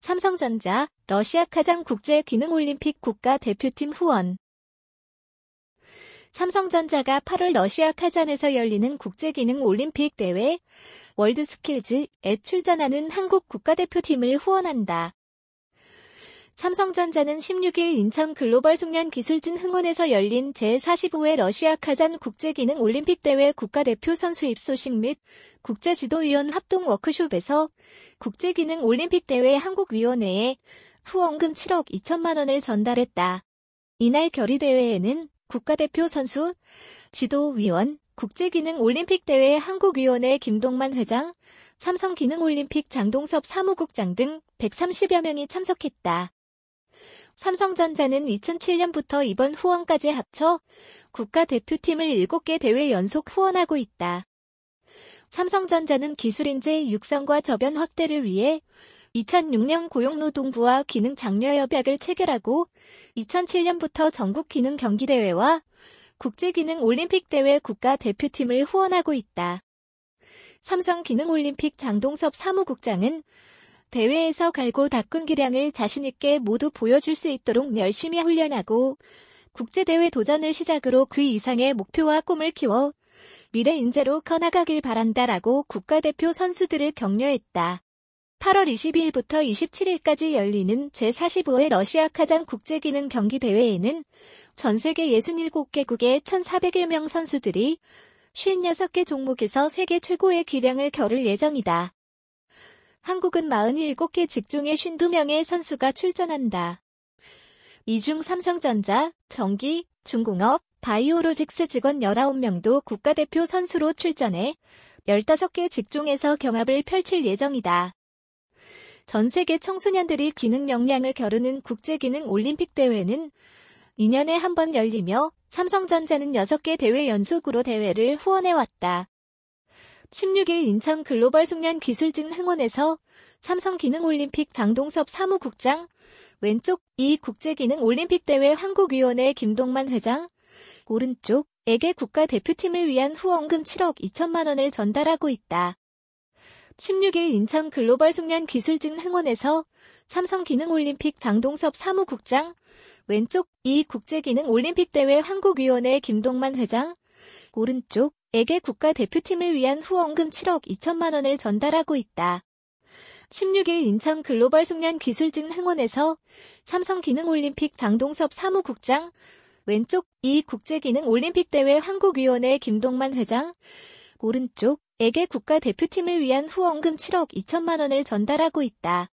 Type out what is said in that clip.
삼성전자, 러시아 카잔 국제기능올림픽 국가대표팀 후원. 삼성전자가 8월 러시아 카잔에서 열리는 국제기능올림픽 대회 월드스킬즈에 출전하는 한국 국가대표팀을 후원한다. 삼성전자는 16일 인천 글로벌 숙련기술진 흥원에서 열린 제45회 러시아 카잔 국제기능올림픽 대회 국가대표 선수 입소식 및 국제지도위원 합동 워크숍에서 국제기능올림픽 대회 한국위원회에 후원금 7억 2천만 원을 전달했다. 이날 결의대회에는 국가대표 선수, 지도위원, 국제기능올림픽 대회 한국위원회 김동만 회장, 삼성기능올림픽 장동섭 사무국장 등 130여 명이 참석했다. 삼성전자는 2007년부터 이번 후원까지 합쳐 국가대표팀을 7개 대회 연속 후원하고 있다. 삼성전자는 기술인재 육성과 저변 확대를 위해 2006년 고용노동부와 기능장려협약을 체결하고 2007년부터 전국기능경기대회와 국제기능올림픽대회 국가대표팀을 후원하고 있다. 삼성기능올림픽 장동섭 사무국장은 대회에서 갈고 닦은 기량을 자신있게 모두 보여줄 수 있도록 열심히 훈련하고 국제대회 도전을 시작으로 그 이상의 목표와 꿈을 키워 미래 인재로 커나가길 바란다라고 국가대표 선수들을 격려했다. 8월 22일부터 27일까지 열리는 제45회 러시아 카잔 국제기능 경기대회에는 전 세계 67개국의 1,400여 명 선수들이 56개 종목에서 세계 최고의 기량을 겨룰 예정이다. 한국은 47개 직종의 52명의 선수가 출전한다. 이 중 삼성전자, 전기, 중공업, 바이오로직스 직원 19명도 국가대표 선수로 출전해 15개 직종에서 경합을 펼칠 예정이다. 전 세계 청소년들이 기능 역량을 겨루는 국제기능올림픽 대회는 2년에 한 번 열리며 삼성전자는 6개 대회 연속으로 대회를 후원해왔다. 16일 인천 글로벌 숙련기술진 흥원에서 삼성기능올림픽 장동섭 사무국장, 왼쪽 이 국제기능올림픽 대회 한국위원회 김동만 회장, 오른쪽에게 국가대표팀을 위한 후원금 7억 2천만 원을 전달하고 있다. 16일 인천 글로벌 숙련기술진 흥원에서 삼성기능올림픽 장동섭 사무국장, 왼쪽 이 국제기능올림픽 대회 한국위원회 김동만 회장, 오른쪽에게 국가대표팀을 위한 후원금 7억 2천만 원을 전달하고 있다. 16일 인천 글로벌 숙련기술진 흥원에서 삼성기능올림픽 장동섭 사무국장, 왼쪽 이 국제기능올림픽 대회 한국위원회 김동만 회장, 오른쪽에게 국가대표팀을 위한 후원금 7억 2천만 원을 전달하고 있다.